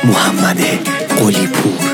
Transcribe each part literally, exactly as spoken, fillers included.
محمد قلی پور.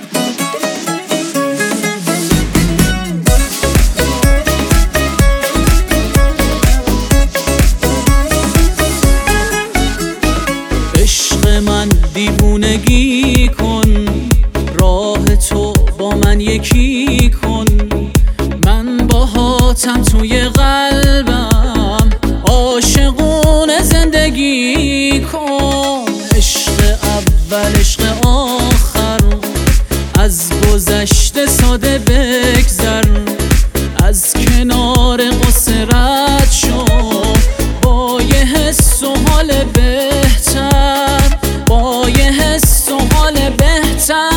عشق من دیوونگی کن، راه تو با من یکی کن، من باهاتم توی قلبم، عاشقونه زندگی کن. عشق اول عشق آخر، از گذشته ساده بگذر، از کنار قصه رد شو با یه حس و حال بهتر، با یه حس و حال بهتر.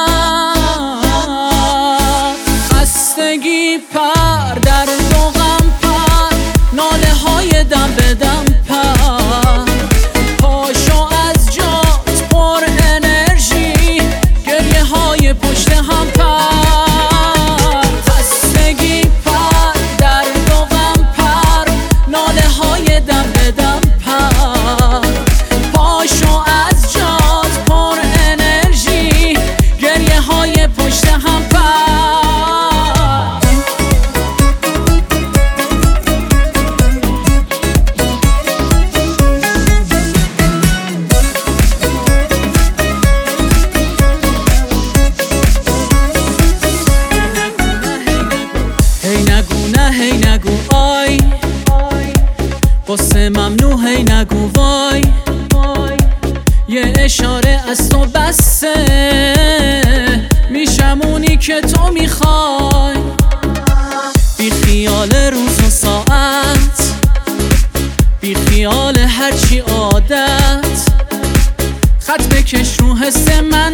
خستگی پر، درد و غم پر، ناله های دم به دم پر، پاشو از جات پر انرژی، گریه های پشت هم پر. خستگی پر، درد و غم پر، ناله های دم به دم پر، پاشو از جات پر انرژی، گریه های پشت هم پر. هی نگو نه هی نگو آی، قصه ممنوع هی نگو وای، یه اشاره از تو بسه، میشم اونی که تو میخوای. بی خیال روز و ساعت، بی خیال هرچی عادت، خط بکش رو حس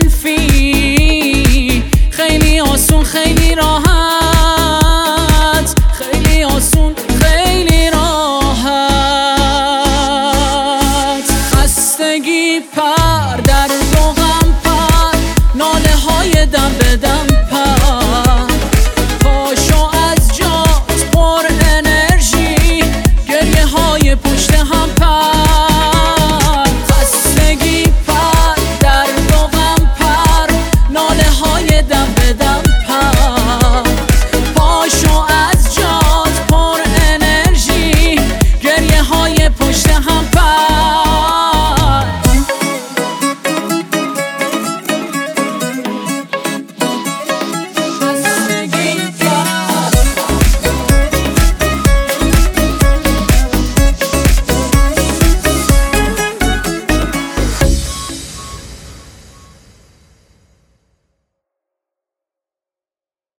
منفی، خیلی آسون خیلی راحت، خیلی آسون خیلی راحت. خستگی پر، درد و غم پر، ناله های دم